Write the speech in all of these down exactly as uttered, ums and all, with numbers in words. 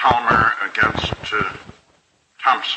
Palmer against uh, Thompson.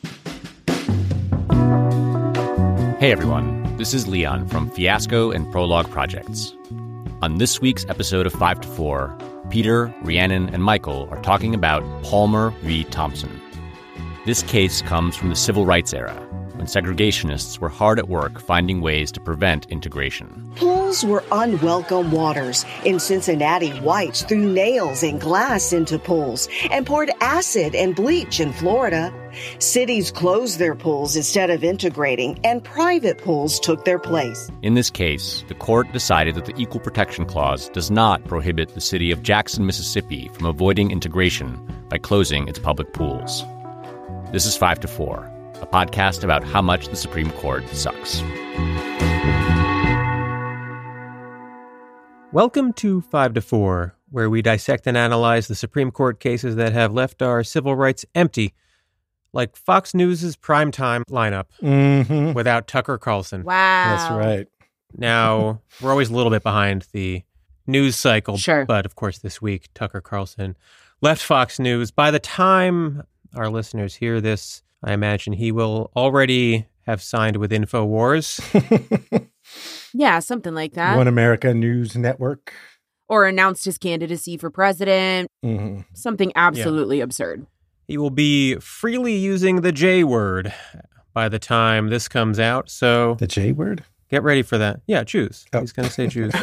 Hey everyone, this is Leon from Fiasco and Prologue Projects. On this week's episode of five to four, Peter, Rhiannon, and Michael are talking about Palmer v. Thompson. This case comes from the civil rights era, when segregationists were hard at work finding ways to prevent integration. Pools were unwelcome waters. In Cincinnati, whites threw nails and glass into pools and poured acid and bleach in Florida. Cities closed their pools instead of integrating, and private pools took their place. In this case, the court decided that the Equal Protection Clause does not prohibit the city of Jackson, Mississippi from avoiding integration by closing its public pools. This is five to four, a podcast about how much the Supreme Court sucks. Welcome to five to four, where we dissect and analyze the Supreme Court cases that have left our civil rights empty, like Fox News' primetime lineup Mm-hmm. without Tucker Carlson. Wow. That's right. Now, we're always a little bit behind the news cycle, Sure. but of course this week, Tucker Carlson left Fox News. By the time our listeners hear this, I imagine he will already have signed with InfoWars. Yeah, something like that. One America News Network. Or announced his candidacy for president. Mm-hmm. Something absolutely absurd. He will be freely using the J word by the time this comes out, so The J word? get ready for that. Yeah, Jews. Oh. He's going to say Jews.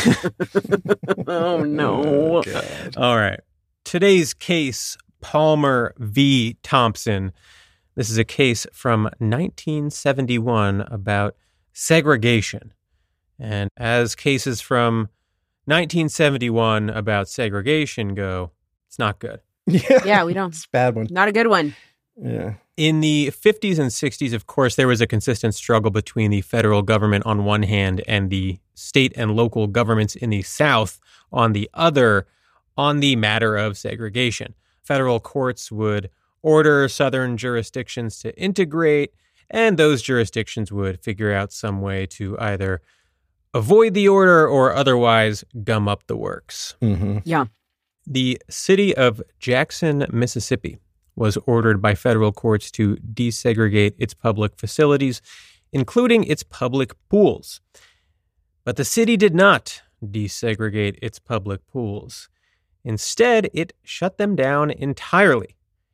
Oh, no. God. All right. Today's case, Palmer v. Thompson. This is a case from nineteen seventy-one about segregation. And as cases from nineteen seventy-one about segregation go, it's not good. Yeah. Yeah, we don't. It's a bad one. Not a good one. Yeah. In the fifties and sixties, of course, there was a consistent struggle between the federal government on one hand and the state and local governments in the South on the other on the matter of segregation. Federal courts would order Southern jurisdictions to integrate, and those jurisdictions would figure out some way to either avoid the order or otherwise gum up the works. Mm-hmm. Yeah. The city of Jackson, Mississippi, was ordered by federal courts to desegregate its public facilities, including its public pools. But the city did not desegregate its public pools. Instead, it shut them down entirely.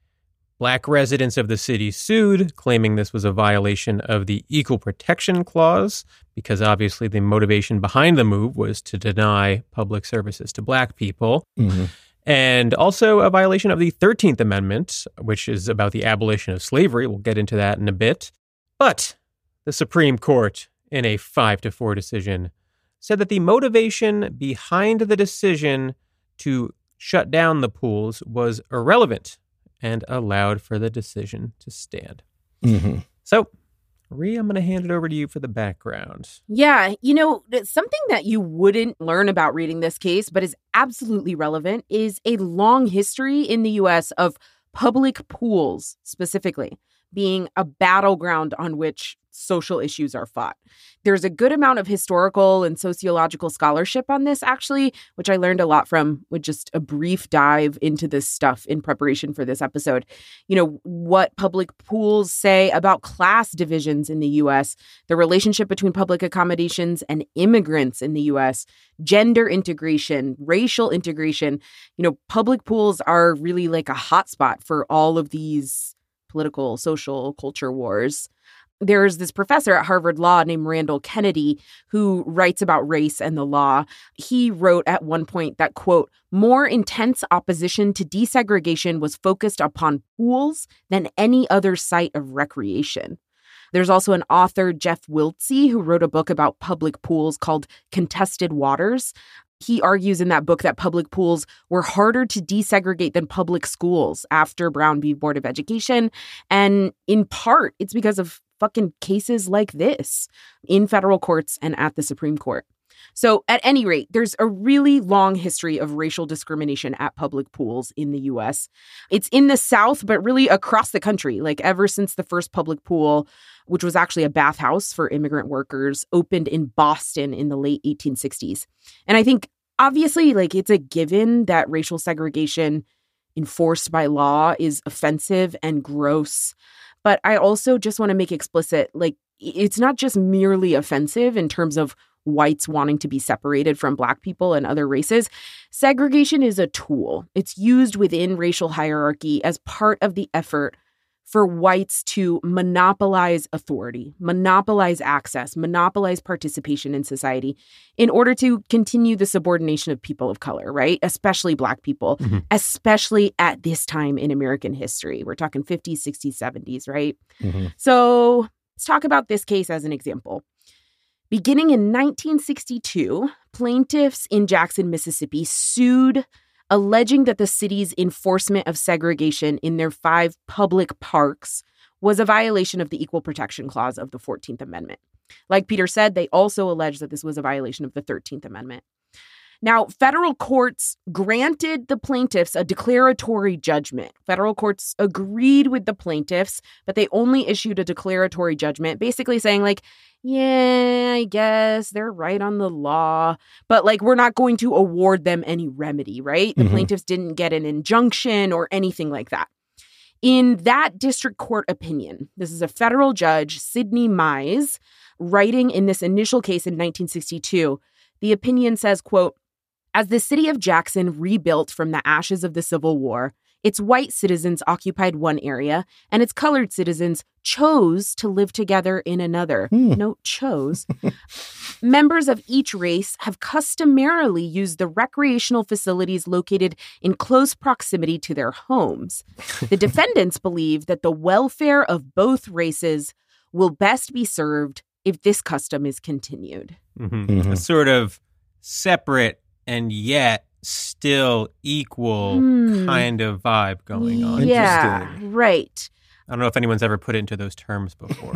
Black residents of the city sued, claiming this was a violation of the Equal Protection Clause, because obviously the motivation behind the move was to deny public services to black people. Mm-hmm. And also a violation of the thirteenth Amendment, which is about the abolition of slavery. We'll get into that in a bit. But the Supreme Court, in a five to four decision, said that the motivation behind the decision to shut down the pools was irrelevant and allowed for the decision to stand. Mm-hmm. So, Rhea, I'm going to hand it over to you for the background. Yeah, you know, something that you wouldn't learn about reading this case, but is absolutely relevant, is a long history in the U S of public pools, specifically, being a battleground on which social issues are fought. There's a good amount of historical and sociological scholarship on this, actually, which I learned a lot from with just a brief dive into this stuff in preparation for this episode. You know, what public pools say about class divisions in the U S, the relationship between public accommodations and immigrants in the U S, gender integration, racial integration. You know, public pools are really like a hotspot for all of these political, social, culture wars. There's this professor at Harvard Law named Randall Kennedy who writes about race and the law. He wrote at one point that, quote, more intense opposition to desegregation was focused upon pools than any other site of recreation. There's also an author, Jeff Wiltse, who wrote a book about public pools called Contested Waters. He argues in that book that public pools were harder to desegregate than public schools after Brown v. Board of Education. And in part, it's because of fucking cases like this in federal courts and at the Supreme Court. So at any rate, there's a really long history of racial discrimination at public pools in the U S. It's in the South, but really across the country, like ever since the first public pool, which was actually a bathhouse for immigrant workers, opened in Boston in the late eighteen sixties. And I think obviously, like, it's a given that racial segregation enforced by law is offensive and gross. But I also just want to make explicit, like, it's not just merely offensive in terms of whites wanting to be separated from Black people and other races. Segregation is a tool. It's used within racial hierarchy as part of the effort for whites to monopolize authority, monopolize access, monopolize participation in society in order to continue the subordination of people of color, right? Especially Black people, mm-hmm. especially at this time in American history. We're talking fifties, sixties, seventies, right? Mm-hmm. So let's talk about this case as an example. Beginning in nineteen sixty-two, plaintiffs in Jackson, Mississippi sued, alleging that the city's enforcement of segregation in their five public parks was a violation of the Equal Protection Clause of the fourteenth Amendment. Like Peter said, they also alleged that this was a violation of the thirteenth Amendment. Now, federal courts granted the plaintiffs a declaratory judgment. Federal courts agreed with the plaintiffs, but they only issued a declaratory judgment, basically saying, like, yeah, I guess they're right on the law, but, like, we're not going to award them any remedy, right? The mm-hmm. plaintiffs didn't get an injunction or anything like that. In that district court opinion, this is a federal judge, Sidney Mize, writing in this initial case in nineteen sixty-two, the opinion says, quote, "As the city of Jackson rebuilt from the ashes of the Civil War, its white citizens occupied one area, and its colored citizens chose to live together in another." Mm. Note, chose. "Members of each race have customarily used the recreational facilities located in close proximity to their homes. The defendants believe that the welfare of both races will best be served if this custom is continued." Mm-hmm. Mm-hmm. A sort of separate and yet still equal mm. kind of vibe going on. Yeah, right. I don't know if anyone's ever put it into those terms before.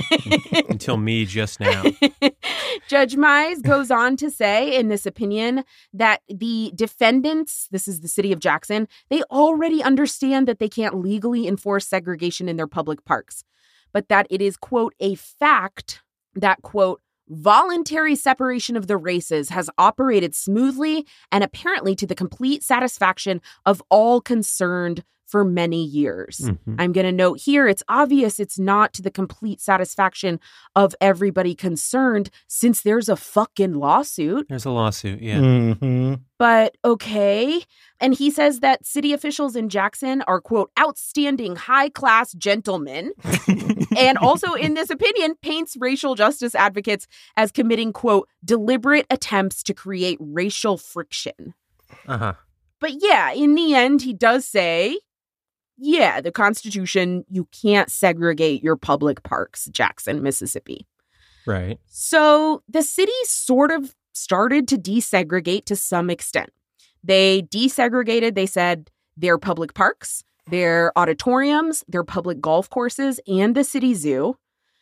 Until me just now. Judge Mize goes on to say in this opinion that the defendants, this is the city of Jackson, they already understand that they can't legally enforce segregation in their public parks, but that it is, quote, a fact that, quote, voluntary separation of the races has operated smoothly and apparently to the complete satisfaction of all concerned for many years. Mm-hmm. I'm going to note here, it's obvious it's not to the complete satisfaction of everybody concerned since there's a fucking lawsuit. There's a lawsuit, yeah. Mm-hmm. But okay. And he says that city officials in Jackson are, quote, outstanding high-class gentlemen. And also in this opinion paints racial justice advocates as committing, quote, deliberate attempts to create racial friction. Uh-huh. But yeah, in the end, he does say, yeah, the Constitution, you can't segregate your public parks, Jackson, Mississippi. Right. So the city sort of started to desegregate to some extent. They desegregated, they said, their public parks, their auditoriums, their public golf courses, and the city zoo.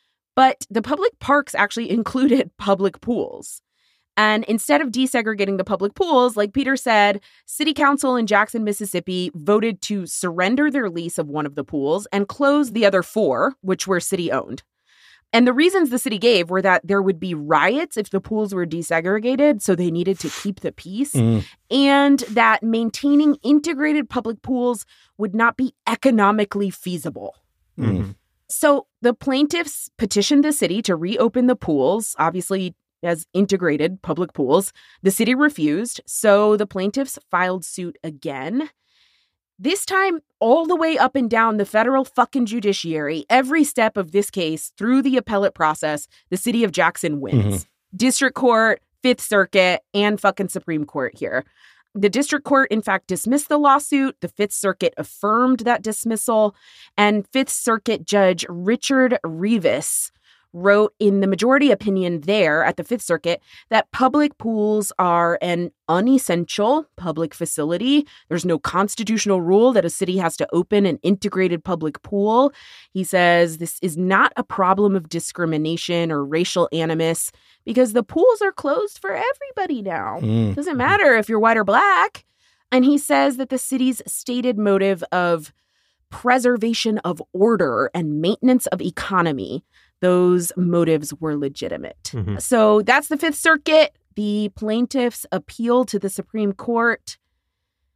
But the public parks actually included public pools. And instead of desegregating the public pools, like Peter said, City Council in Jackson, Mississippi voted to surrender their lease of one of the pools and close the other four, which were city-owned. And the reasons the city gave were that there would be riots if the pools were desegregated, so they needed to keep the peace, mm. and that maintaining integrated public pools would not be economically feasible. Mm-hmm. So the plaintiffs petitioned the city to reopen the pools, obviously as integrated public pools. The city refused, so the plaintiffs filed suit again. This time, all the way up and down the federal fucking judiciary, every step of this case through the appellate process, the city of Jackson wins. Mm-hmm. District Court, Fifth Circuit, and fucking Supreme Court here. The district court, in fact, dismissed the lawsuit. The Fifth Circuit affirmed that dismissal. And Fifth Circuit Judge Richard Rivas wrote in the majority opinion there at the Fifth Circuit that public pools are an unessential public facility. There's no constitutional rule that a city has to open an integrated public pool. He says this is not a problem of discrimination or racial animus because the pools are closed for everybody now. Mm. Doesn't matter if you're white or black. And he says that the city's stated motive of preservation of order and maintenance of economy, those motives were legitimate. Mm-hmm. So that's the Fifth Circuit. The plaintiffs appeal to the Supreme Court.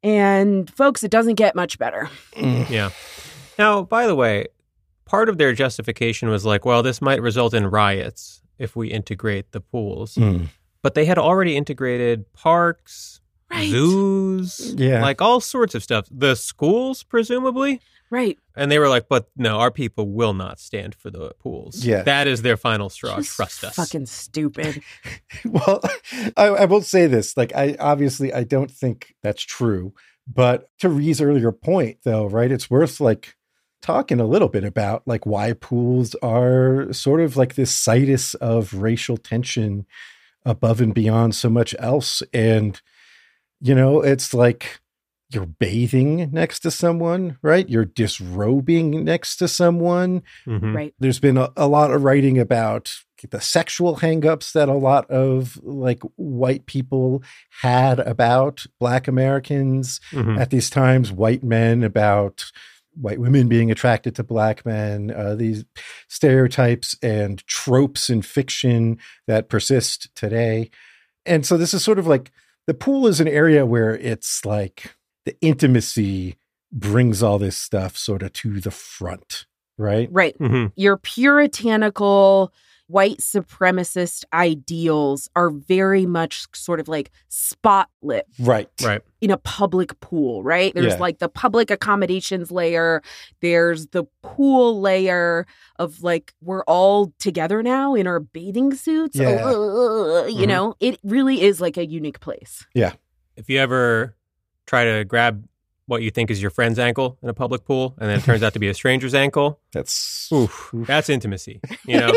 And folks, it doesn't get much better. Yeah. Now, by the way, part of their justification was like, well, this might result in riots if we integrate the pools. Mm. But they had already integrated parks, Right. zoos, Yeah. like all sorts of stuff. The schools, presumably. Right. And they were like, but no, our people will not stand for the pools. Yeah. That is their final straw. Just Trust us. fucking stupid. Well, I, I will say this. Like, I obviously I don't think that's true. But to Ree's earlier point, though, right? It's worth like talking a little bit about like why pools are sort of like this situs of racial tension above and beyond so much else. And, you know, it's like you're bathing next to someone, right? You're disrobing next to someone. Mhm. Right. There's been a, a lot of writing about the sexual hangups that a lot of like white people had about Black Americans Mhm. at these times, white men about white women being attracted to Black men, uh, these stereotypes and tropes in fiction that persist today. And so this is sort of like the pool is an area where it's like the intimacy brings all this stuff sort of to the front, right? Right. Mhm. Your puritanical white supremacist ideals are very much sort of like spotlit Right. Right. in a public pool, right? There's Yeah. like the public accommodations layer. There's the pool layer of like, we're all together now in our bathing suits. Yeah. Oh, uh, you Mhm. know, it really is like a unique place. If you ever try to grab what you think is your friend's ankle in a public pool, and then it turns out to be a stranger's ankle, That's oof, that's intimacy, you know?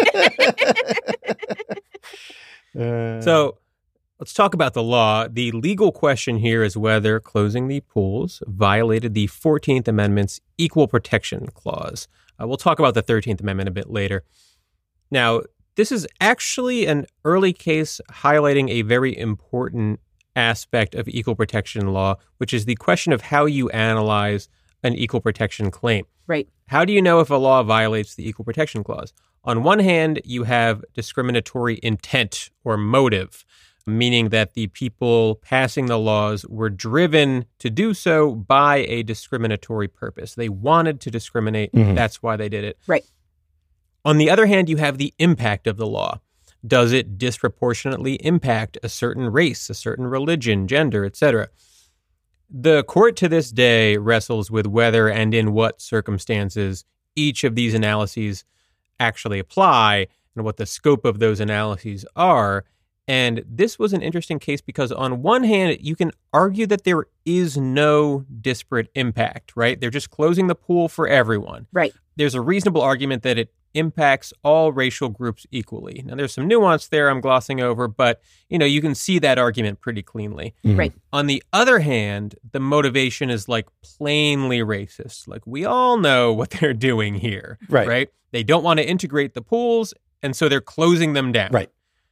Uh, So let's talk about the law. The legal question here is whether closing the pools violated the fourteenth Amendment's Equal Protection Clause. Uh, we'll talk about the thirteenth Amendment a bit later. Now, this is actually an early case highlighting a very important aspect of equal protection law, which is the question of how you analyze an equal protection claim. Right. How do you know if a law violates the Equal Protection Clause? On one hand, you have discriminatory intent or motive, meaning that the people passing the laws were driven to do so by a discriminatory purpose. They wanted to discriminate. Mhm. That's why they did it. Right. On the other hand, you have the impact of the law. Does it disproportionately impact a certain race, a certain religion, gender, et cetera? The court to this day wrestles with whether and in what circumstances each of these analyses actually apply and what the scope of those analyses are. And this was an interesting case because on one hand, you can argue that there is no disparate impact, right? They're just closing the pool for everyone. Right. There's a reasonable argument that it impacts all racial groups equally. Now, there's some nuance there I'm glossing over, but, you know, you can see that argument pretty cleanly. mhm. Right. On the other hand, the motivation is like plainly racist. Like we all know what they're doing here, Right. right? They don't want to integrate the pools, and so they're closing them down. Right.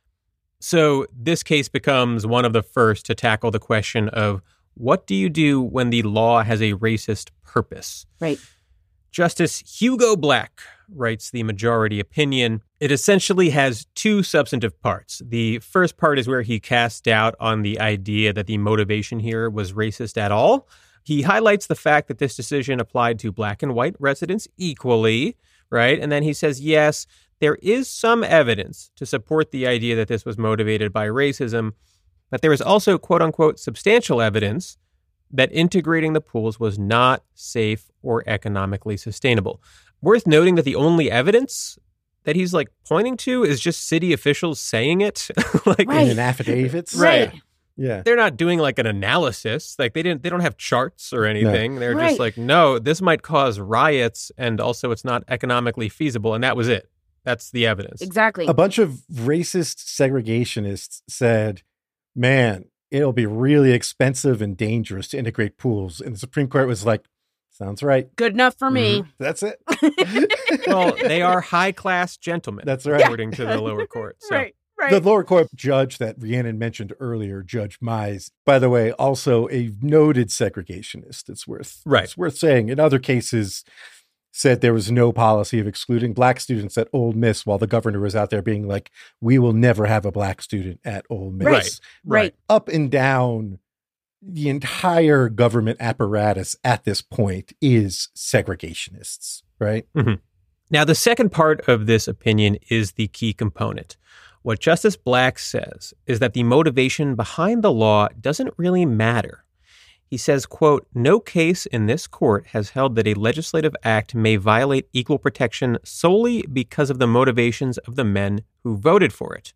So this case becomes one of the first to tackle the question of what do you do when the law has a racist purpose? Right. Justice Hugo Black writes the majority opinion. It essentially has two substantive parts. The first part is where he casts doubt on the idea that the motivation here was racist at all. He highlights the fact that this decision applied to Black and white residents equally, right? And then he says, yes, there is some evidence to support the idea that this was motivated by racism, but there is also, quote unquote, substantial evidence that integrating the pools was not safe or economically sustainable. Worth noting that the only evidence that he's like pointing to is just city officials saying it. like Right. In affidavits. Right. Yeah. they're not doing like an analysis. Like they didn't they don't have charts or anything. They're Right. just like, no, this might cause riots and also it's not economically feasible. And that was it. That's the evidence. Exactly. A bunch of racist segregationists said, man, it'll be really expensive and dangerous to integrate pools. And the Supreme Court was like, sounds right. Good enough for me. That's it. Well, they are high class gentlemen. That's right. According to the lower court. So. Right. Right. The lower court judge that Rhiannon mentioned earlier, Judge Mize, by the way, also a noted segregationist. It's worth Right. It's worth saying. In other cases, said there was no policy of excluding Black students at Ole Miss, while the governor was out there being like, "We will never have a Black student at Ole Miss." Right. Right. Up and down the entire government apparatus at this point is segregationists, right? Mm-hmm. Now, the second part of this opinion is the key component. What Justice Black says is that the motivation behind the law doesn't really matter. He says, quote, "No case in this court has held that a legislative act may violate equal protection solely because of the motivations of the men who voted for it."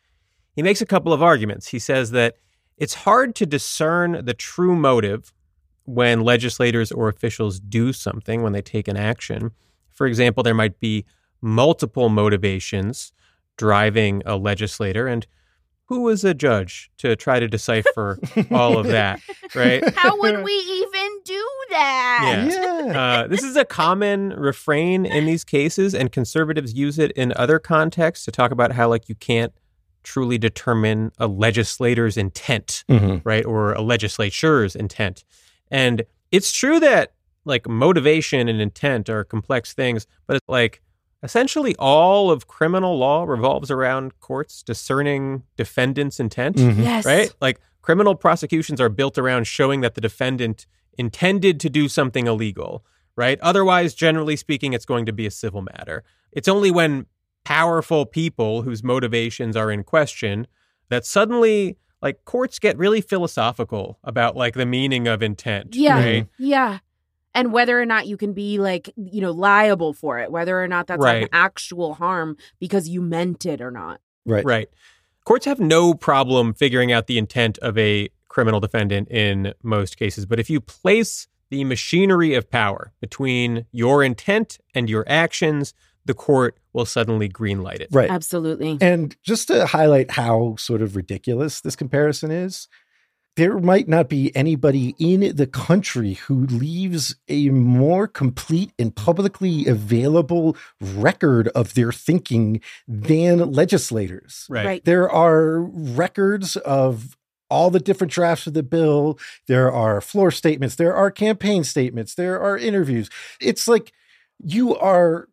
He makes a couple of arguments. He says that it's hard to discern the true motive when legislators or officials do something, when they take an action. For example, there might be multiple motivations driving a legislator, and who is a judge to try to decipher all of that, right? How would we even do that? Yeah. Yeah. Uh, this is a common refrain in these cases, and conservatives use it in other contexts to talk about how, like, you can't truly determine a legislator's intent, Mhm. right? Or a legislature's intent. And it's true that, like, motivation and intent are complex things, but it's like, essentially all of criminal law revolves around courts discerning defendant's intent, Mhm. Yes. right? Like, criminal prosecutions are built around showing that the defendant intended to do something illegal, right? Otherwise, generally speaking, it's going to be a civil matter. It's only when powerful people whose motivations are in question that suddenly, like, courts get really philosophical about, like, the meaning of intent, Yeah. right? Yeah. And whether or not you can be, like, you know, liable for it, whether or not that's like Right. an actual harm because you meant it or not. Right. Right. Courts have no problem figuring out the intent of a criminal defendant in most cases. But if you place the machinery of power between your intent and your actions, the court will suddenly greenlight it. Right. Absolutely. And just to highlight how sort of ridiculous this comparison is, there might not be anybody in the country who leaves a more complete and publicly available record of their thinking than legislators. Right. Right. There are records of all the different drafts of the bill. There are floor statements. There are campaign statements. There are interviews. It's like you are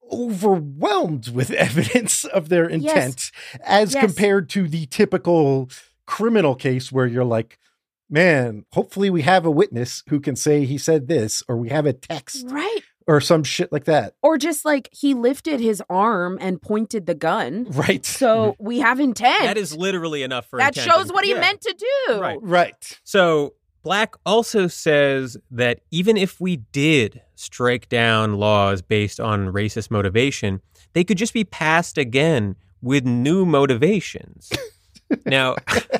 overwhelmed with evidence of their intent as Yes. compared to the typical criminal case where you're like, man, hopefully we have a witness who can say he said this, or we have a text Right. or some shit like that. Or just like he lifted his arm and pointed the gun. Right. So we have intent. That is literally enough for that intent. shows what he Yeah. meant to do. Right. Right. So Black also says that even if we did strike down laws based on racist motivation, they could just be passed again with new motivations. Now,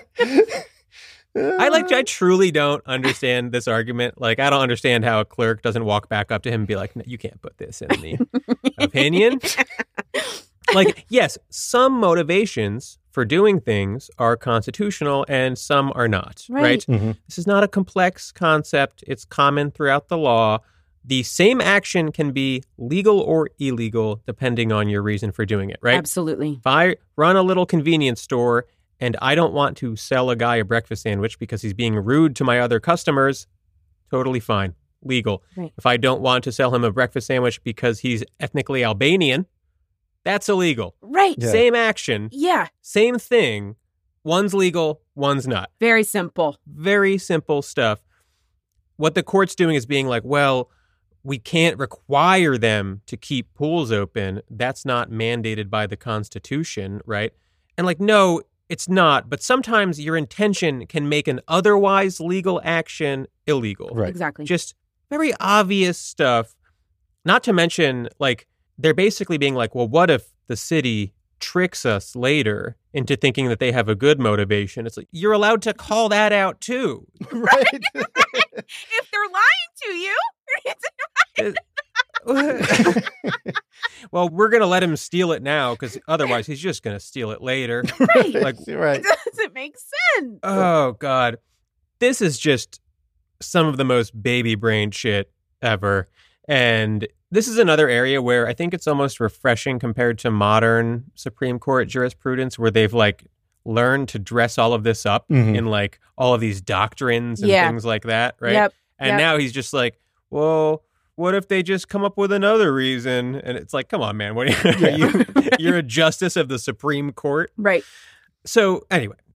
I like, I truly don't understand this argument. Like, I don't understand how a clerk doesn't walk back up to him and be like, "No, you can't put this in the opinion." Like, yes, some motivations for doing things are constitutional and some are not, right? Right. Mhm. This is not a complex concept. It's common throughout the law. The same action can be legal or illegal depending on your reason for doing it, right? Absolutely. If I run a little convenience store and I don't want to sell a guy a breakfast sandwich because he's being rude to my other customers, totally fine, legal. Right. If I don't want to sell him a breakfast sandwich because he's ethnically Albanian, that's illegal. Right. Yeah. Same action, Yeah. same thing. One's legal, one's not. Very simple. Very simple stuff. What the court's doing is being like, well, we can't require them to keep pools open. That's not mandated by the Constitution, right? And like, no, it's not. But sometimes your intention can make an otherwise legal action illegal. Right. Exactly. Just very obvious stuff. Not to mention, like, they're basically being like, well, what if the city tricks us later into thinking that they have a good motivation? It's like, you're allowed to call that out too. Right. if they're lying to you, it's Well, we're going to let him steal it now because otherwise he's just going to steal it later. right. Like, right. It doesn't make sense. oh, God. This is just some of the most baby brain shit ever. And this is another area where I think it's almost refreshing compared to modern Supreme Court jurisprudence where they've like learned to dress all of this up Mhm. in like all of these doctrines and Yeah. things like that, right? Yep. And Yep. now he's just like, well, what if they just come up with another reason? And it's like, come on, man. What are you, are you you're a justice of the Supreme Court. Right. So anyway,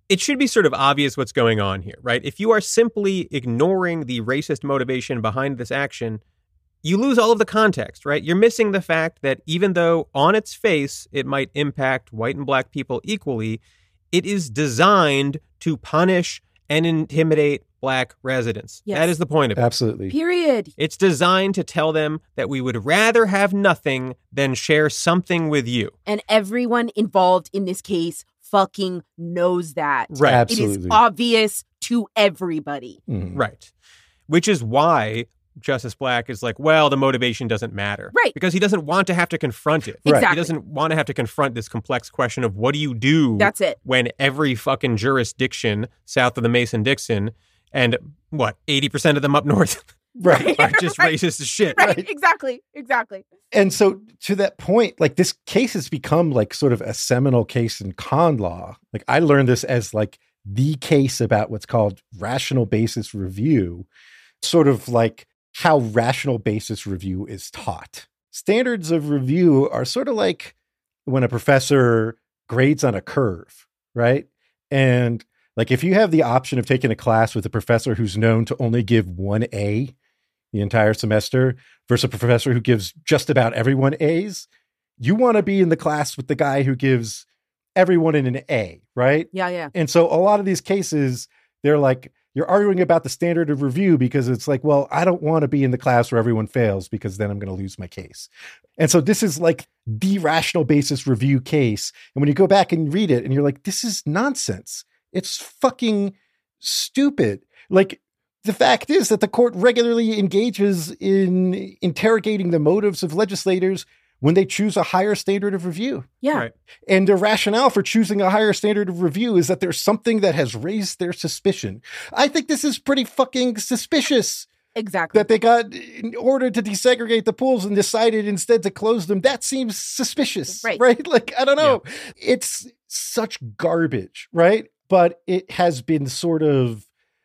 it should be sort of obvious what's going on here, right? If you are simply ignoring the racist motivation behind this action, you lose all of the context, right? You're missing the fact that even though on its face it might impact white and black people equally, it is designed to punish and intimidate black residents. Yes. That is the point of it. Absolutely. Period. It's designed to tell them that we would rather have nothing than share something with you. And everyone involved in this case fucking knows that. Right. It is Absolutely. obvious to everybody. Mhm. Right. Which is why Justice Black is like, well, the motivation doesn't matter. Right. Because he doesn't want to have to confront it. Right. Exactly. He doesn't want to have to confront this complex question of what do you do That's it. when every fucking jurisdiction south of the Mason-Dixon and what, eighty percent of them up north Right. are just Right. racist as shit. Right. Right. Exactly. Exactly. And so to that point, like this case has become like sort of a seminal case in con law. Like I learned this as like the case about what's called rational basis review, sort of like how rational basis review is taught. Standards of review are sort of like when a professor grades on a curve, right? And like if you have the option of taking a class with a professor who's known to only give one A the entire semester versus a professor who gives just about everyone A's, you want to be in the class with the guy who gives everyone in an A, right? Yeah. Yeah. And so a lot of these cases, they're like, you're arguing about the standard of review because it's like, well, I don't want to be in the class where everyone fails because then I'm going to lose my case. And so this is like the rational basis review case. And when you go back and read it and you're like, this is nonsense. It's fucking stupid. Like, the fact is that the court regularly engages in interrogating the motives of legislators when they choose a higher standard of review. Yeah. Right. And the rationale for choosing a higher standard of review is that there's something that has raised their suspicion. I think this is pretty fucking suspicious Exactly. that they got in order to desegregate the pools and decided instead to close them. That seems suspicious, Right. right? Like, I don't know. It's such garbage, right? But it has been sort of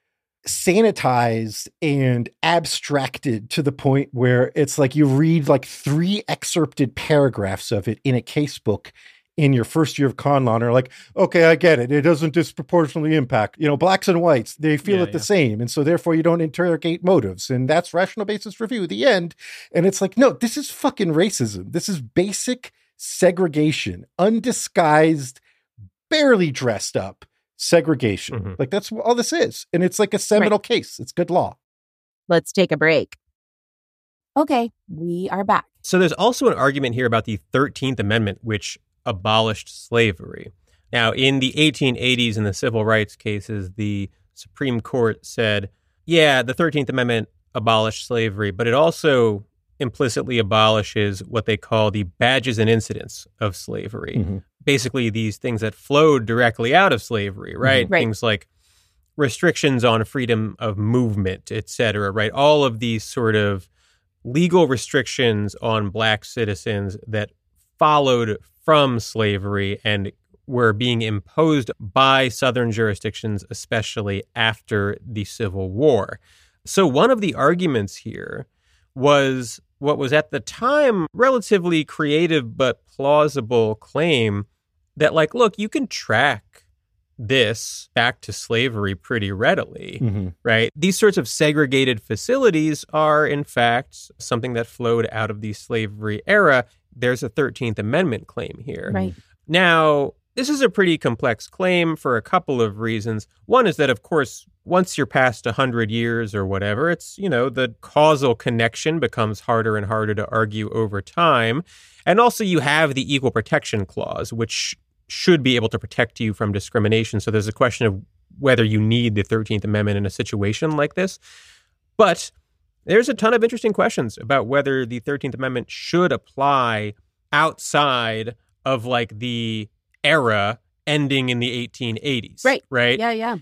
sanitized and abstracted to the point where it's like you read like three excerpted paragraphs of it in a case book in your first year of con law and are like, okay, I get it. It doesn't disproportionately impact, you know, blacks and whites. They feel Yeah, it the yeah. same. And so therefore you don't interrogate motives. And that's rational basis review, the end. And it's like, no, this is fucking racism. This is basic segregation, undisguised, barely dressed up segregation. Mhm. Like that's all this is. And it's like a seminal case. It's good law. Let's take a break. Okay, we are back. So there's also an argument here about the thirteenth Amendment, which abolished slavery. Now, in the eighteen eighties, in the civil rights cases, the Supreme Court said, yeah, the thirteenth Amendment abolished slavery, but it also implicitly abolishes what they call the badges and incidents of slavery. Mm-hmm. Basically, these things that flowed directly out of slavery, right? Right. Things like restrictions on freedom of movement, et cetera, right? All of these sort of legal restrictions on black citizens that followed from slavery and were being imposed by Southern jurisdictions, especially after the Civil War. So one of the arguments here was what was at the time relatively creative but plausible claim that, like, look, you can track this back to slavery pretty readily, Mm-hmm. right? These sorts of segregated facilities are, in fact, something that flowed out of the slavery era. There's a thirteenth Amendment claim here. Right. Now, this is a pretty complex claim for a couple of reasons. One is that, of course, once you're past one hundred years or whatever, it's, you know, the causal connection becomes harder and harder to argue over time. And also you have the Equal Protection Clause, which should be able to protect you from discrimination. So there's a question of whether you need the thirteenth Amendment in a situation like this. But there's a ton of interesting questions about whether the thirteenth Amendment should apply outside of like the era ending in the eighteen eighties. Right. Right. Yeah, yeah.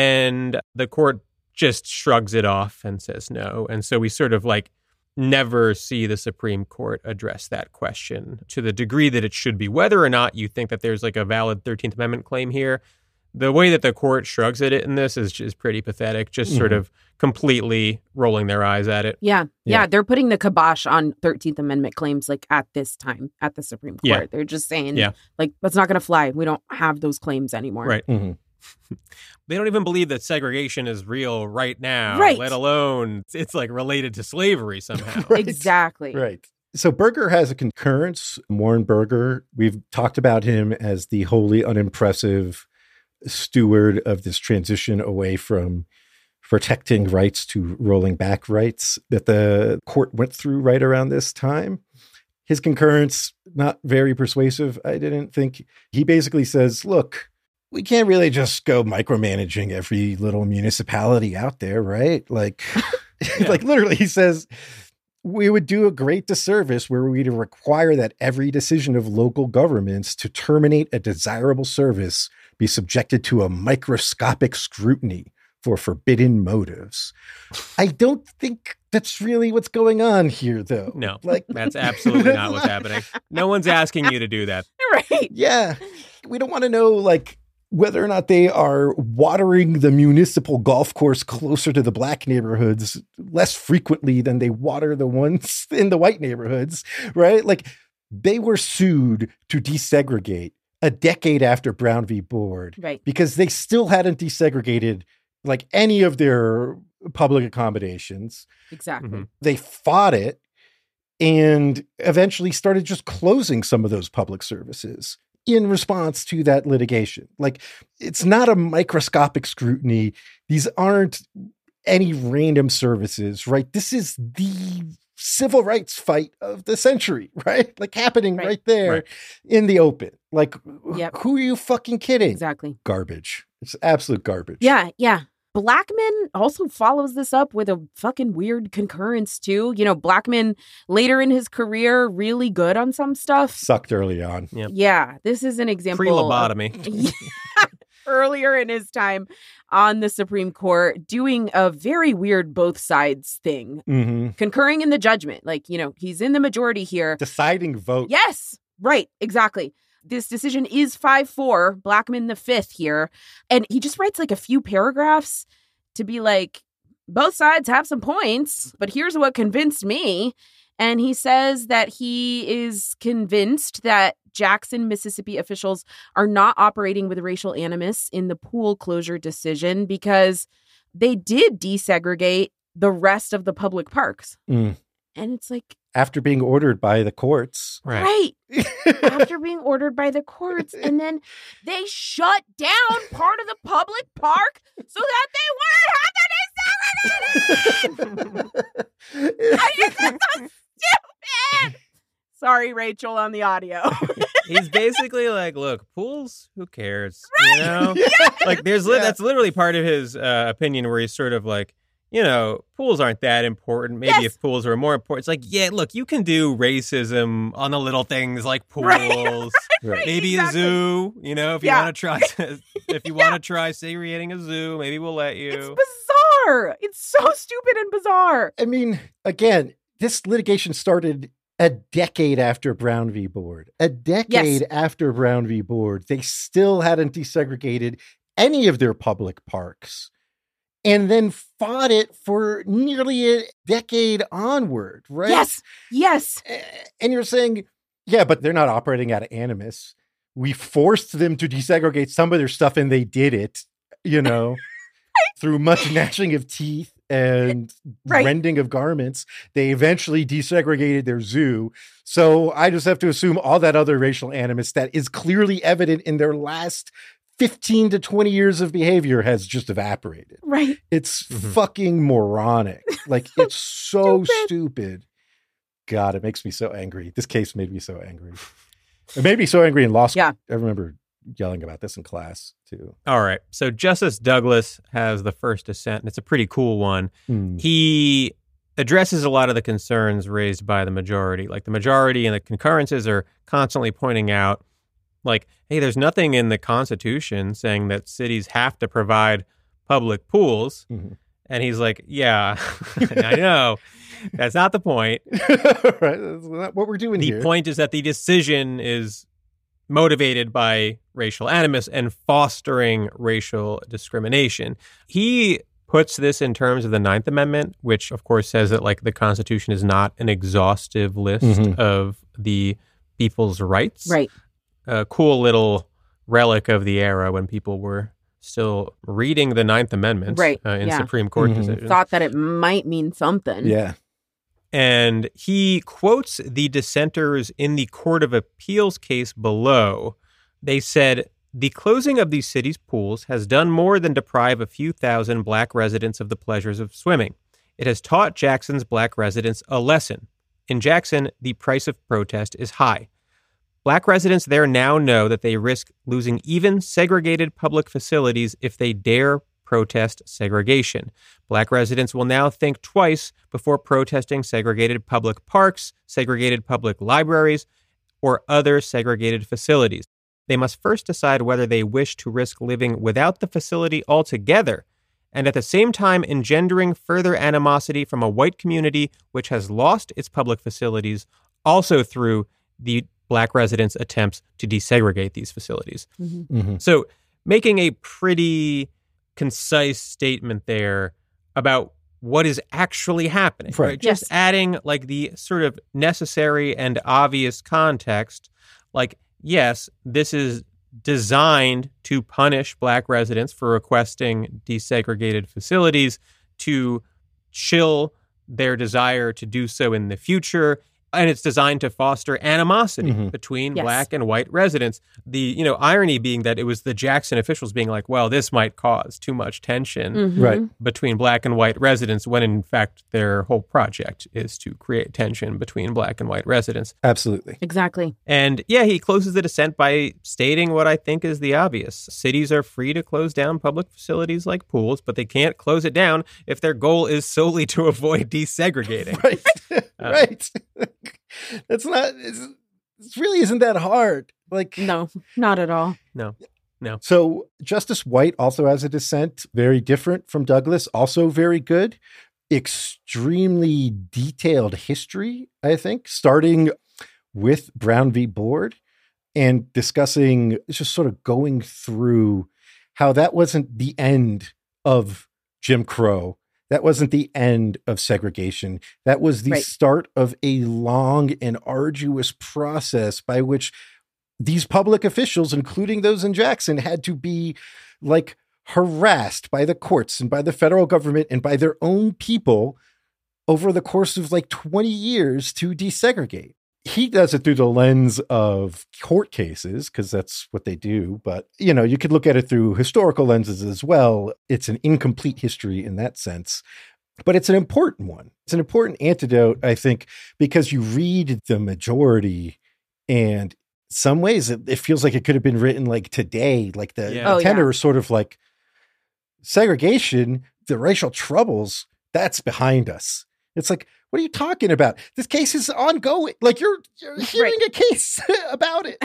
And the court just shrugs it off and says no. And so we sort of like never see the Supreme Court address that question to the degree that it should be. Whether or not you think that there's like a valid thirteenth Amendment claim here, the way that the court shrugs at it in this is just pretty pathetic, just sort Mhm. of completely rolling their eyes at it. Yeah, yeah. Yeah. They're putting the kibosh on thirteenth Amendment claims like at this time at the Supreme Court. Yeah. They're just saying, Yeah. like, that's not going to fly. We don't have those claims anymore. Right. Mm-hmm. They don't even believe that segregation is real right now, Right. let alone it's like related to slavery somehow. Right. Exactly. Right. So Berger has a concurrence. Warren Berger, we've talked about him as the wholly unimpressive steward of this transition away from protecting rights to rolling back rights that the court went through right around this time. His concurrence, not very persuasive, I didn't think. He basically says, look, we can't really just go micromanaging every little municipality out there, right? Like, Yeah. like literally he says, we would do a great disservice were we to require that every decision of local governments to terminate a desirable service be subjected to a microscopic scrutiny for forbidden motives. I don't think that's really what's going on here, though. No, like that's absolutely not what's happening. No one's asking you to do that. Right. Yeah, we don't want to know like whether or not they are watering the municipal golf course closer to the black neighborhoods less frequently than they water the ones in the white neighborhoods, right? Like they were sued to desegregate a decade after Brown v. Board, Right. because they still hadn't desegregated like any of their public accommodations. Exactly. Mhm. They fought it and eventually started just closing some of those public services in response to that litigation. Like it's not a microscopic scrutiny. These aren't any random services, right? This is the civil rights fight of the century, right? Like happening right, Right. there Right. in the open. Like Yep. who are you fucking kidding? Exactly. Garbage. It's absolute garbage. Yeah, yeah. Blackmun also follows this up with a fucking weird concurrence too. You know, Blackmun later in his career really good on some stuff. Sucked early on. Yep. Yeah, this is an example. of- Pre-lobotomy. earlier in his time on the Supreme Court, doing a very weird both sides thing, Mm-hmm. concurring in the judgment. Like, you know, he's in the majority here. Deciding vote. Yes, right, exactly. This decision is five four, Blackmun the fifth here. And he just writes like a few paragraphs to be like, both sides have some points, but here's what convinced me. And he says that he is convinced that Jackson, Mississippi officials are not operating with racial animus in the pool closure decision because they did desegregate the rest of the public parks. Mm. And it's like, After being ordered by the courts. Right. right. After being ordered by the courts, and then they shut down part of the public park so that they wouldn't have to desegregate. I think that's so stupid. Sorry, Rachel, on the audio. He's basically like, look, pools, who cares? You know? Yeah. Like there's li- Yeah. that's literally part of his uh, opinion where he's sort of like, you know, pools aren't that important. Maybe Yes. if pools were more important, it's like, yeah, look, you can do racism on the little things like pools. Right, Right. Maybe exactly. a zoo, you know, if you Yeah. want to try, if you want to try segregating a zoo, maybe we'll let you. It's bizarre. It's so stupid and bizarre. I mean, again, this litigation started a decade after Brown v. Board. A decade after Brown v. Board. They still hadn't desegregated any of their public parks. And then fought it for nearly a decade onward, right? Yes. Yes. Eh, And you're saying, yeah, but they're not operating out of animus. We forced them to desegregate some of their stuff and they did it, you know, through much gnashing of teeth and Right. rending of garments. They eventually desegregated their zoo. So I just have to assume all that other racial animus that is clearly evident in their last fifteen to twenty years of behavior has just evaporated. Right. It's Mhm. fucking moronic. Like it's so Stupid. stupid. God, it makes me so angry. This case made me so angry. It made me so angry in law school. Yeah. I remember yelling about this in class too. All right. So Justice Douglas has the first dissent, and it's a pretty cool one. Mm. He addresses a lot of the concerns raised by the majority. Like the majority and the concurrences are constantly pointing out, like, hey, there's nothing in the Constitution saying that cities have to provide public pools. Mhm. And he's like, yeah, I know. That's not the point. Right? That's not what we're doing The here. point is that the decision is motivated by racial animus and fostering racial discrimination. He puts this in terms of the Ninth Amendment, which of course says that like the Constitution is not an exhaustive list Mhm. of the people's rights. Right. A cool little relic of the era when people were still reading the Ninth Amendment Right, uh, in yeah. Supreme Court Mhm. decisions. Thought that it might mean something. Yeah. And he quotes the dissenters in the Court of Appeals case below. They said, "The closing of these cities' pools has done more than deprive a few thousand black residents of the pleasures of swimming. It has taught Jackson's black residents a lesson. In Jackson, the price of protest is high. Black residents there now know that they risk losing even segregated public facilities if they dare protest segregation. Black residents will now think twice before protesting segregated public parks, segregated public libraries, or other segregated facilities. They must first decide whether they wish to risk living without the facility altogether, and at the same time engendering further animosity from a white community which has lost its public facilities, also through the black residents' attempts to desegregate these facilities." Mm-hmm. Mm-hmm. So making a pretty concise statement there about what is actually happening, Right. right? Just Yes. adding like the sort of necessary and obvious context, like, yes, this is designed to punish black residents for requesting desegregated facilities, to chill their desire to do so in the future. And it's designed to foster animosity Mhm. between Yes. black and white residents. The, you know, irony being that it was the Jackson officials being like, well, this might cause too much tension Mhm. Right. between black and white residents, when in fact their whole project is to create tension between black and white residents. Absolutely. Exactly. And yeah, he closes the dissent by stating what I think is the obvious. Cities are free to close down public facilities like pools, but they can't close it down if their goal is solely to avoid desegregating. Right. Uh, right. That's not, it's, it really isn't that hard. Like, No, not at all. No. So Justice White also has a dissent, very different from Douglas, also very good. Extremely detailed history, I think, starting with Brown v. Board and discussing, just sort of going through how that wasn't the end of Jim Crow. That wasn't the end of segregation. That was the Right. start of a long and arduous process by which these public officials, including those in Jackson, had to be like harassed by the courts and by the federal government and by their own people over the course of like twenty years to desegregate. He does it through the lens of court cases because that's what they do. But, you know, you could look at it through historical lenses as well. It's an incomplete history in that sense, but it's an important one. It's an important antidote, I think, because you read the majority and some ways it, it feels like it could have been written like today, like the, Yeah. the Oh, tenor yeah. is sort of like segregation, the racial troubles, that's behind us. It's like, what are you talking about? This case is ongoing. Like you're, you're hearing a case about it.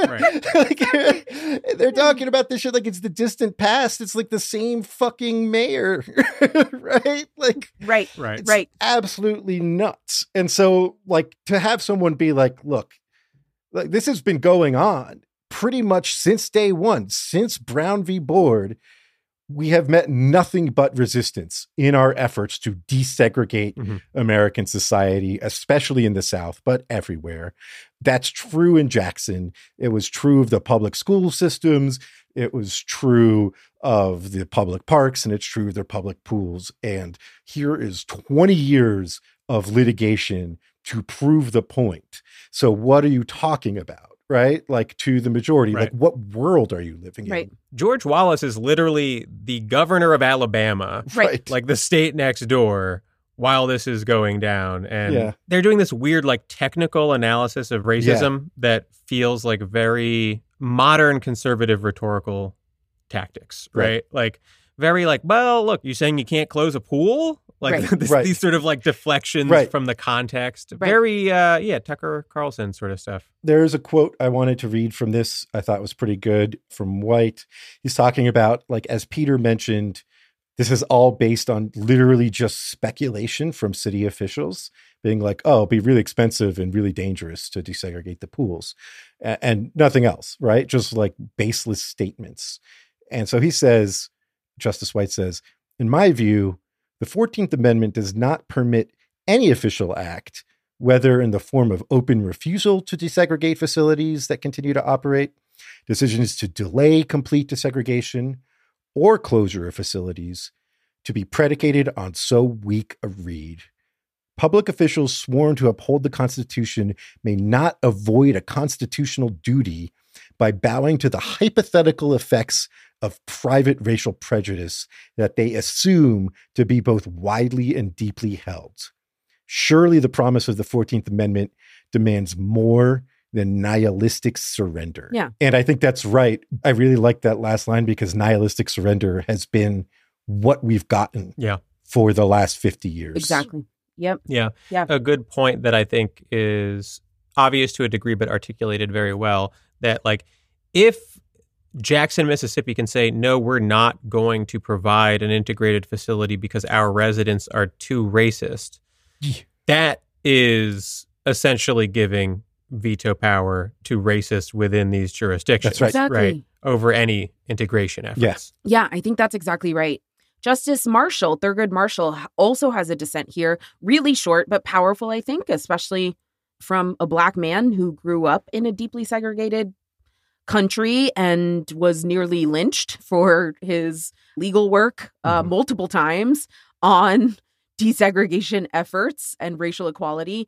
Like, they're talking about this shit like it's the distant past. It's like the same fucking mayor, right? Like, Right. Right. it's Right. absolutely nuts. And so, like, to have someone be like, look, like this has been going on pretty much since day one, since Brown v. Board, we have met nothing but resistance in our efforts to desegregate Mhm. American society, especially in the South, but everywhere. That's true in Jackson. It was true of the public school systems. It was true of the public parks, and it's true of their public pools. And here is twenty years of litigation to prove the point. So what are you talking about? Right? Like to the majority, Right. like what world are you living in? Right. George Wallace is literally the governor of Alabama, Right. like the state next door, while this is going down. And Yeah. they're doing this weird, like, technical analysis of racism that feels like very modern conservative rhetorical tactics, right? Right. Like, very like, well, look, you saying you can't close a pool? Like Right. this, Right. these sort of like deflections Right. from the context. Right. Very, uh, yeah, Tucker Carlson sort of stuff. There's a quote I wanted to read from this. I thought was pretty good from White. He's talking about, like, as Peter mentioned, this is all based on literally just speculation from city officials being like, oh, it'll be really expensive and really dangerous to desegregate the pools a- and nothing else, right? Just like baseless statements. And so he says, Justice White says, in my view, the fourteenth Amendment does not permit any official act, whether in the form of open refusal to desegregate facilities that continue to operate, decisions to delay complete desegregation, or closure of facilities to be predicated on so weak a reed. Public officials sworn to uphold the Constitution may not avoid a constitutional duty by bowing to the hypothetical effects of private racial prejudice that they assume to be both widely and deeply held. Surely the promise of the fourteenth Amendment demands more than nihilistic surrender. Yeah. And I think that's right. I really like that last line because nihilistic surrender has been what we've gotten Yeah. for the last fifty years. Exactly. Yep. Yeah. Yeah. A good point that I think is obvious to a degree, but articulated very well, that like if Jackson, Mississippi can say, no, we're not going to provide an integrated facility because our residents are too racist, Yeah. that is essentially giving veto power to racists within these jurisdictions. That's right. Exactly. Right. Over any integration efforts. Yes. Yeah, I think that's exactly right. Justice Marshall, Thurgood Marshall, also has a dissent here. Really short, but powerful, I think, especially from a Black man who grew up in a deeply segregated country and was nearly lynched for his legal work uh, Mhm. multiple times on desegregation efforts and racial equality,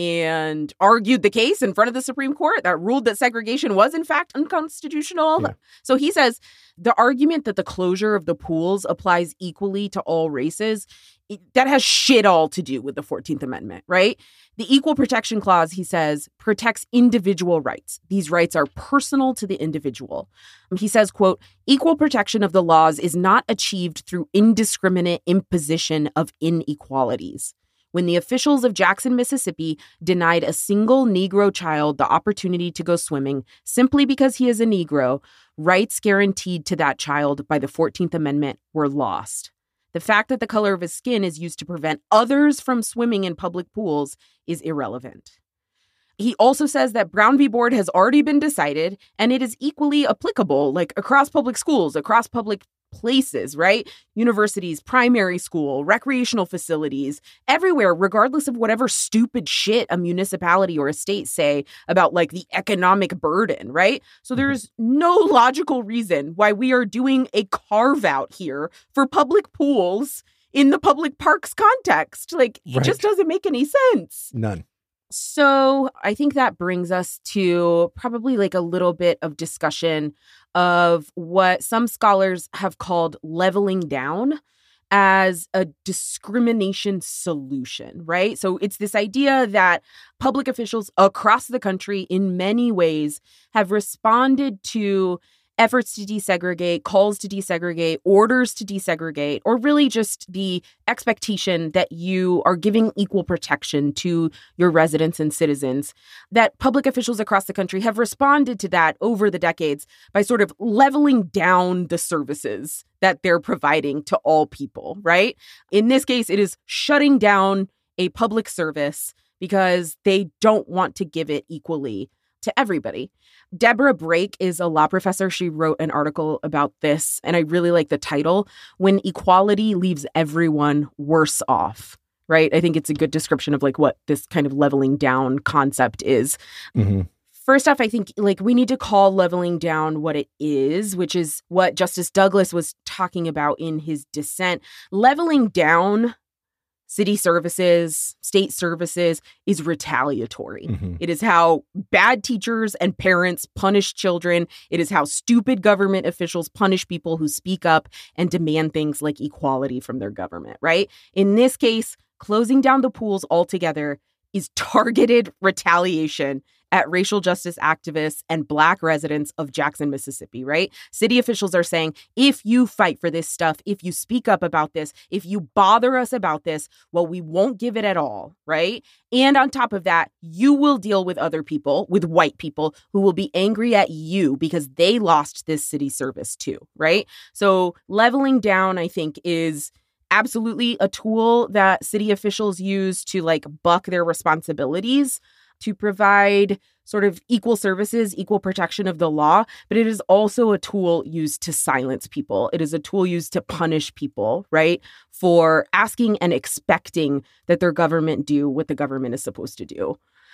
and argued the case in front of the Supreme Court that ruled that segregation was in fact unconstitutional. Yeah. So he says the argument that the closure of the pools applies equally to all races, it- that has shit all to do with the fourteenth Amendment, right? The Equal Protection Clause, he says, protects individual rights. These rights are personal to the individual. He says, quote, equal protection of the laws is not achieved through indiscriminate imposition of inequalities. When the officials of Jackson, Mississippi denied a single Negro child the opportunity to go swimming simply because he is a Negro, rights guaranteed to that child by the fourteenth Amendment were lost. The fact that the color of his skin is used to prevent others from swimming in public pools is irrelevant. He also says that Brown v. Board has already been decided, and it is equally applicable, like across public schools, across public places, right? Universities, primary school, recreational facilities, everywhere, regardless of whatever stupid shit a municipality or a state say about like the economic burden, right? So there's no logical reason why we are doing a carve out here for public pools in the public parks context. Like, it Right. just doesn't make any sense. None. So I think that brings us to probably like a little bit of discussion of what some scholars have called leveling down as a discrimination solution, right? So it's this idea that public officials across the country in many ways have responded to efforts to desegregate, calls to desegregate, orders to desegregate, or really just the expectation that you are giving equal protection to your residents and citizens, that public officials across the country have responded to that over the decades by sort of leveling down the services that they're providing to all people, right? In this case, it is shutting down a public service because they don't want to give it equally to everybody. Deborah Brake is a law professor. She wrote an article about this, and I really like the title, When Equality Leaves Everyone Worse Off, right? I think it's a good description of like what this kind of leveling down concept is. Mm-hmm. First off, I think like we need to call leveling down what it is, which is what Justice Douglas was talking about in his dissent. Leveling down city services, state services is retaliatory. Mm-hmm. It is how bad teachers and parents punish children. It is how stupid government officials punish people who speak up and demand things like equality from their government, right? In this case, closing down the pools altogether is targeted retaliation at racial justice activists and Black residents of Jackson, Mississippi, right? City officials are saying, if you fight for this stuff, if you speak up about this, if you bother us about this, well, we won't give it at all, right? And on top of that, you will deal with other people, with white people, who will be angry at you because they lost this city service too, right? So leveling down, I think, is absolutely a tool that city officials use to like buck their responsibilities to provide sort of equal services, equal protection of the law, but it is also a tool used to silence people. It is a tool used to punish people, right, for asking and expecting that their government do what the government is supposed to do.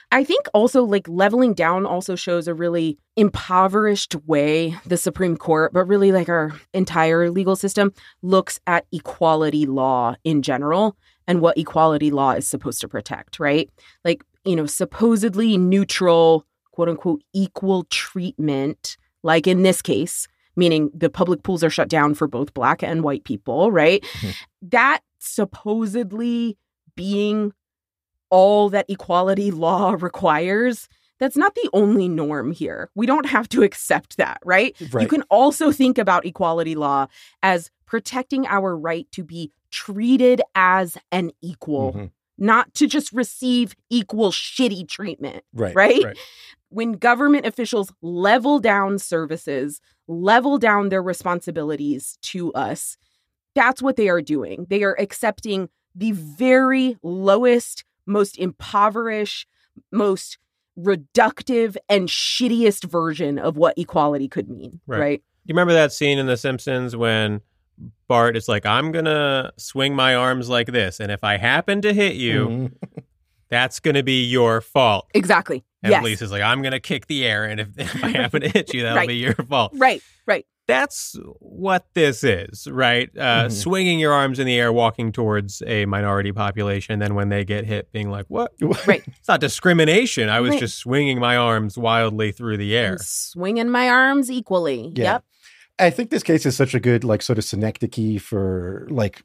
I think also like leveling down also shows a really impoverished way the Supreme Court, but really like our entire legal system, looks at equality law in general and what equality law is supposed to protect, right? Like, you know, supposedly neutral, quote unquote, equal treatment, like in this case, meaning the public pools are shut down for both Black and white people, right? Mm-hmm. That supposedly being all that equality law requires, that's not the only norm here. We don't have to accept that, right? Right. You can also think about equality law as protecting our right to be treated as an equal, mm-hmm. not to just receive equal shitty treatment, right? Right? right. When government officials level down services, level down their responsibilities to us, that's what they are doing. They are accepting the very lowest, most impoverished, most reductive and shittiest version of what equality could mean, right? right? You remember that scene in The Simpsons when Bart is like, I'm going to swing my arms like this, and if I happen to hit you, mm-hmm. that's going to be your fault. Exactly. And yes. Lisa's like, I'm going to kick the air, and if, if I happen to hit you, that'll right. be your fault. Right, right. That's what this is, right? Uh, mm-hmm. Swinging your arms in the air, walking towards a minority population, and then when they get hit, being like, what? Right. It's not discrimination. I was right. just swinging my arms wildly through the air. I'm swinging my arms equally. Yeah. Yep. I think this case is such a good, like, sort of synecdoche for, like,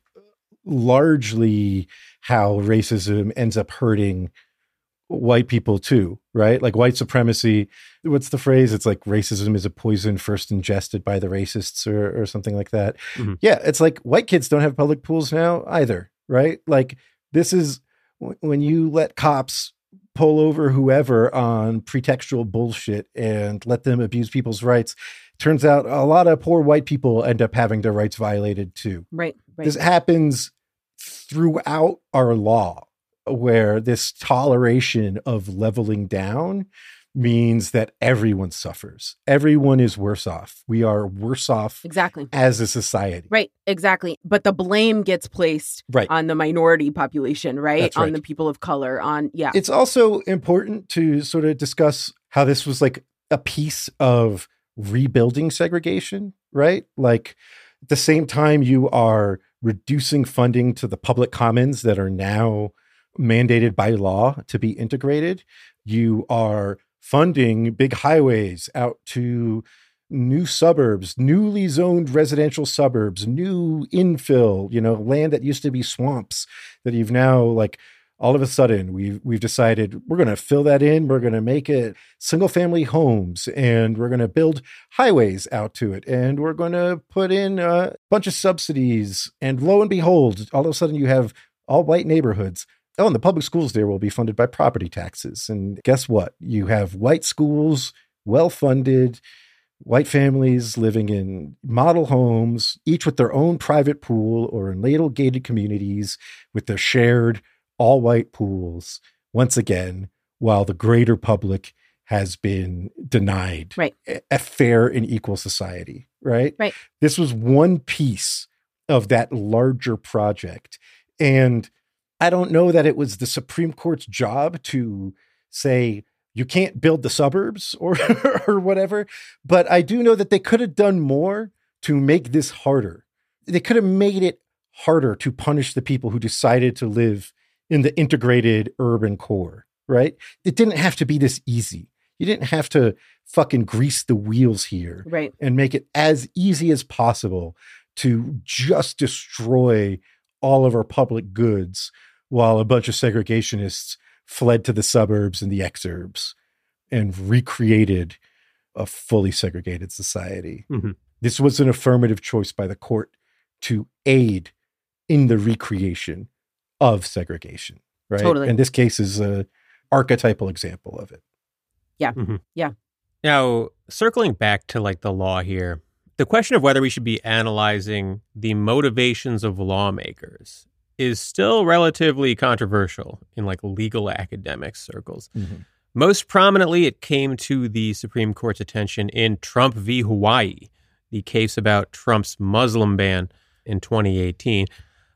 largely how racism ends up hurting white people too, right? Like white supremacy, what's the phrase? It's like racism is a poison first ingested by the racists or, or something like that. Mm-hmm. Yeah, it's like white kids don't have public pools now either, right? Like this is when you let cops pull over whoever on pretextual bullshit and let them abuse people's rights. Turns out a lot of poor white people end up having their rights violated too. Right, right. This happens throughout our law, where this toleration of leveling down means that everyone suffers. Everyone is worse off. We are worse off exactly as a society. Right, exactly. But the blame gets placed right. on the minority population, right? That's on right. the people of color, on, yeah. It's also important to sort of discuss how this was like a piece of rebuilding segregation, right? Like at the same time you are reducing funding to the public commons that are now mandated by law to be integrated, you are funding big highways out to new suburbs, newly zoned residential suburbs, new infill, you know, land that used to be swamps that you've now like all of a sudden we've, we've decided we're going to fill that in. We're going to make it single family homes and we're going to build highways out to it. And we're going to put in a bunch of subsidies. And lo and behold, all of a sudden you have all white neighborhoods. Oh, and the public schools there will be funded by property taxes. And guess what? You have white schools, well-funded, white families living in model homes, each with their own private pool or in little gated communities with their shared all-white pools, once again, while the greater public has been denied right. a fair and equal society, right? Right. This was one piece of that larger project. And I don't know that it was the Supreme Court's job to say, you can't build the suburbs or, or whatever, but I do know that they could have done more to make this harder. They could have made it harder to punish the people who decided to live in the integrated urban core, right? It didn't have to be this easy. You didn't have to fucking grease the wheels here right. and make it as easy as possible to just destroy all of our public goods while a bunch of segregationists fled to the suburbs and the exurbs and recreated a fully segregated society. Mm-hmm. This was an affirmative choice by the court to aid in the recreation of segregation, right? Totally. And this case is a archetypal example of it. Yeah. Mm-hmm. Yeah. Now, circling back to like the law here, the question of whether we should be analyzing the motivations of lawmakers is still relatively controversial in like legal academic circles. Mm-hmm. Most prominently, it came to the Supreme Court's attention in Trump v. Hawaii, the case about Trump's Muslim ban in twenty eighteen.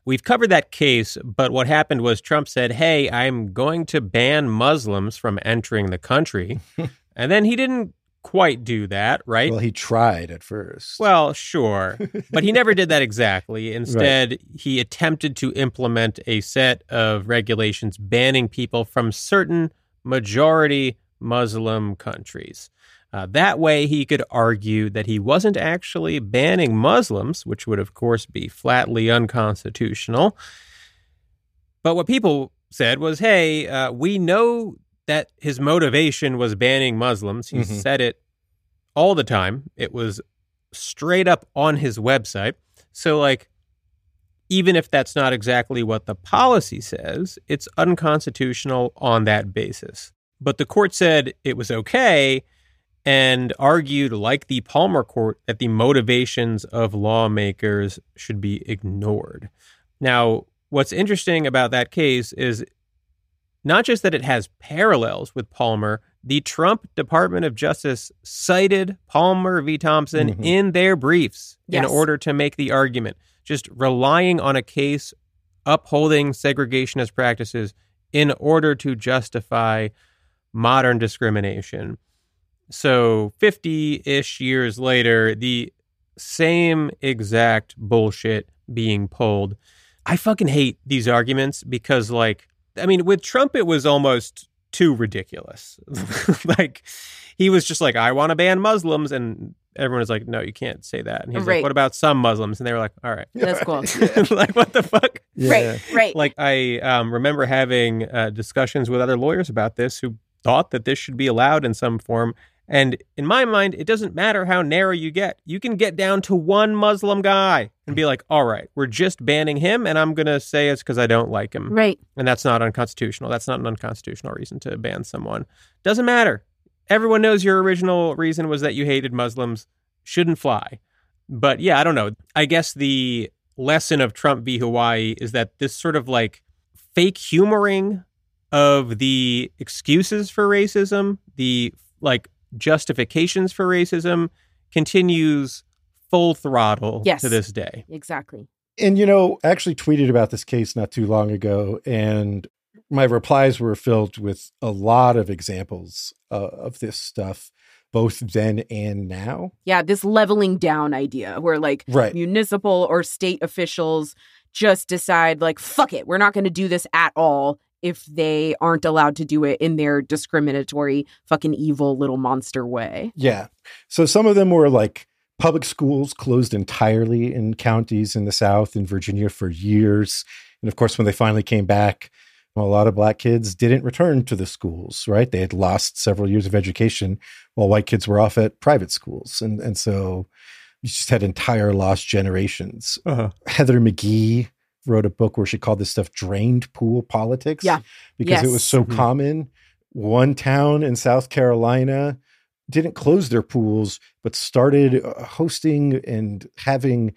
We've covered that case, but what happened was Trump said, hey, I'm going to ban Muslims from entering the country. And then he didn't quite do that, right? Well, he tried at first. Well, sure. But he never did that exactly. Instead, right. he attempted to implement a set of regulations banning people from certain majority Muslim countries. Uh, that way, he could argue that he wasn't actually banning Muslims, which would, of course, be flatly unconstitutional. But what people said was, hey, uh, we know that his motivation was banning Muslims. He mm-hmm. said it all the time. It was straight up on his website. So, like, even if that's not exactly what the policy says, it's unconstitutional on that basis. But the court said it was okay and argued, like the Palmer court, that the motivations of lawmakers should be ignored. Now, what's interesting about that case is not just that it has parallels with Palmer, the Trump Department of Justice cited Palmer v. Thompson mm-hmm. in their briefs yes. in order to make the argument, just relying on a case upholding segregationist practices in order to justify modern discrimination. So fifty-ish years later, the same exact bullshit being pulled. I fucking hate these arguments because, like, I mean, with Trump, it was almost too ridiculous. Like, he was just like, I want to ban Muslims. And everyone was like, no, you can't say that. And he's right. like, what about some Muslims? And they were like, all right. That's cool. Like, what the fuck? Yeah. Right, right. Like, I um, remember having uh, discussions with other lawyers about this who thought that this should be allowed in some form. And in my mind, it doesn't matter how narrow you get. You can get down to one Muslim guy and be like, all right, we're just banning him, and I'm going to say it's because I don't like him. Right. And that's not unconstitutional. That's not an unconstitutional reason to ban someone. Doesn't matter. Everyone knows your original reason was that you hated Muslims. Shouldn't fly. But yeah, I don't know. I guess the lesson of Trump v. Hawaii is that this sort of like fake humoring of the excuses for racism, the like justifications for racism continues full throttle yes, to this day. Exactly. And, you know, I actually tweeted about this case not too long ago, and my replies were filled with a lot of examples uh, of this stuff, both then and now. Yeah, this leveling down idea where like right. municipal or state officials just decide like, fuck it, we're not going to do this at all if they aren't allowed to do it in their discriminatory, fucking evil little monster way. Yeah. So some of them were like public schools closed entirely in counties in the South in Virginia for years. And of course, when they finally came back, well, a lot of black kids didn't return to the schools, right? They had lost several years of education while white kids were off at private schools. And, and so you just had entire lost generations. Uh-huh. Heather McGhee wrote a book where she called this stuff drained pool politics. Yeah. Because yes. it was so mm-hmm. common. One town in South Carolina didn't close their pools, but started hosting and having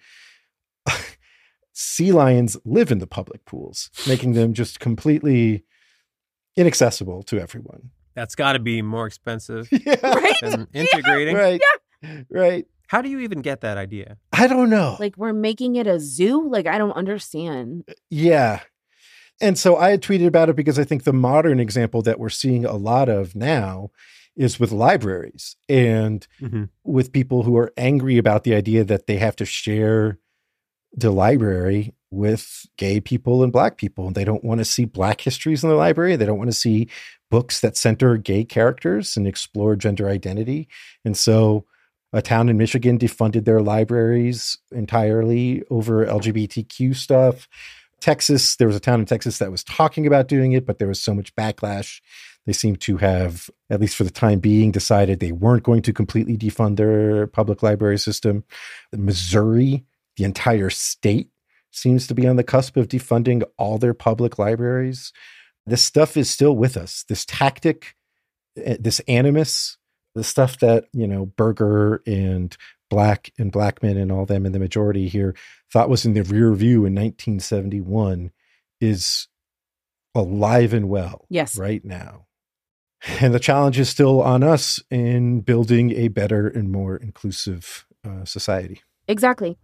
sea lions live in the public pools, making them just completely inaccessible to everyone. That's got to be more expensive yeah. right? than integrating. Yeah. Right. Yeah. Right. How do you even get that idea? I don't know. Like, we're making it a zoo? Like, I don't understand. Yeah. And so I had tweeted about it because I think the modern example that we're seeing a lot of now is with libraries and mm-hmm. with people who are angry about the idea that they have to share the library with gay people and black people. And they don't want to see black histories in the library. They don't want to see books that center gay characters and explore gender identity. And so a town in Michigan defunded their libraries entirely over L G B T Q stuff. Texas, there was a town in Texas that was talking about doing it, but there was so much backlash. They seem to have, at least for the time being, decided they weren't going to completely defund their public library system. Missouri, the entire state, seems to be on the cusp of defunding all their public libraries. This stuff is still with us. This tactic, this animus, the stuff that, you know, Berger and Black and Blackman and all them in the majority here thought was in the rear view in nineteen seventy-one is alive and well yes. right now. And the challenge is still on us in building a better and more inclusive uh, society. Exactly.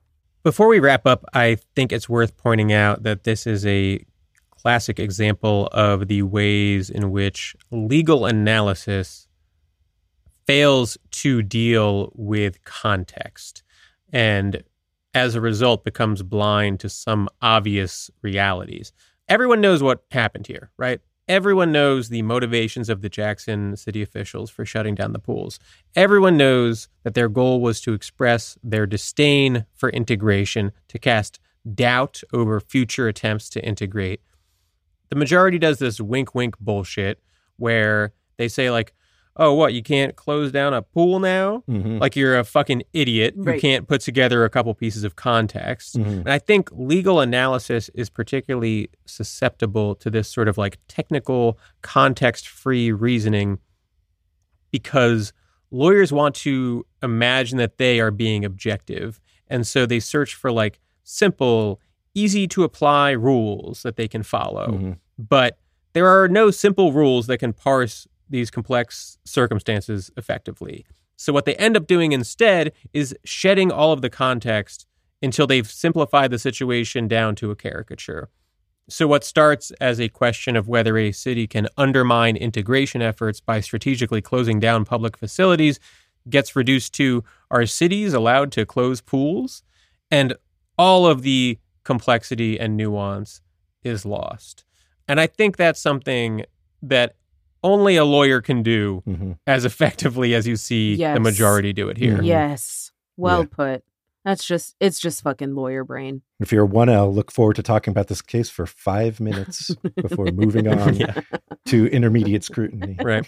Before we wrap up, I think it's worth pointing out that this is a classic example of the ways in which legal analysis fails to deal with context and as a result becomes blind to some obvious realities. Everyone knows what happened here, right? Everyone knows the motivations of the Jackson city officials for shutting down the pools. Everyone knows that their goal was to express their disdain for integration, to cast doubt over future attempts to integrate. The majority does this wink-wink bullshit where they say like, oh, what, you can't close down a pool now? Mm-hmm. Like you're a fucking idiot Right. who can't put together a couple pieces of context. Mm-hmm. And I think legal analysis is particularly susceptible to this sort of like technical, context-free reasoning because lawyers want to imagine that they are being objective. And so they search for like simple, easy to apply rules that they can follow. Mm-hmm. But there are no simple rules that can parse these complex circumstances effectively. So what they end up doing instead is shedding all of the context until they've simplified the situation down to a caricature. So what starts as a question of whether a city can undermine integration efforts by strategically closing down public facilities gets reduced to, are cities allowed to close pools? And all of the complexity and nuance is lost. And I think that's something that only a lawyer can do Mm-hmm. as effectively as you see Yes. the majority do it here. Mhm. Yes. Well Yeah. put. That's just, it's just fucking lawyer brain. If you're one L, look forward to talking about this case for five minutes before moving on Yeah. to intermediate scrutiny. Right.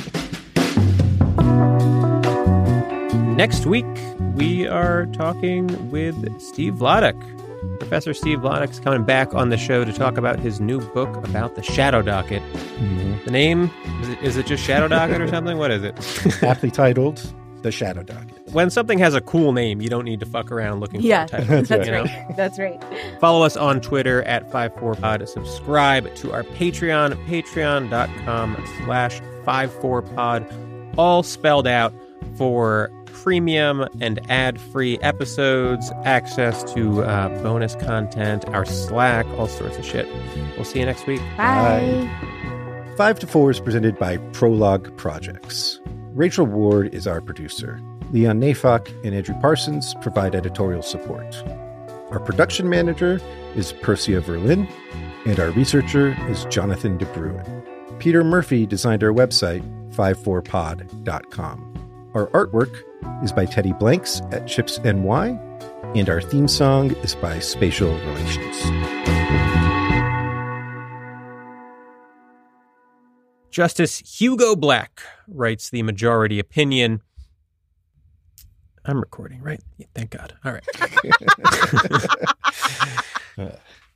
Next week, we are talking with Steve Vladeck. Professor Steve Vladeck is coming back on the show to talk about his new book about the Shadow Docket. Mhm. The name, is it, is it just Shadow Docket or something? What is it? Aptly titled The Shadow Docket. When something has a cool name, you don't need to fuck around looking Yeah, for a title. that's you know? right. That's right. Follow us on Twitter at five four pod. Subscribe to our Patreon, patreon.com slash 54pod. All spelled out for premium and ad-free episodes, access to uh, bonus content, our Slack, all sorts of shit. We'll see you next week. Bye. Five to Four is presented by Prologue Projects. Rachel Ward is our producer. Leon Nafok and Andrew Parsons provide editorial support. Our production manager is Persia Verlin, and our researcher is Jonathan DeBruin. Peter Murphy designed our website, five four pod dot com. Our artwork is by Teddy Blanks at Chips N Y, and our theme song is by Spatial Relations. Justice Hugo Black writes the majority opinion. I'm recording, right? Yeah, thank God. All right.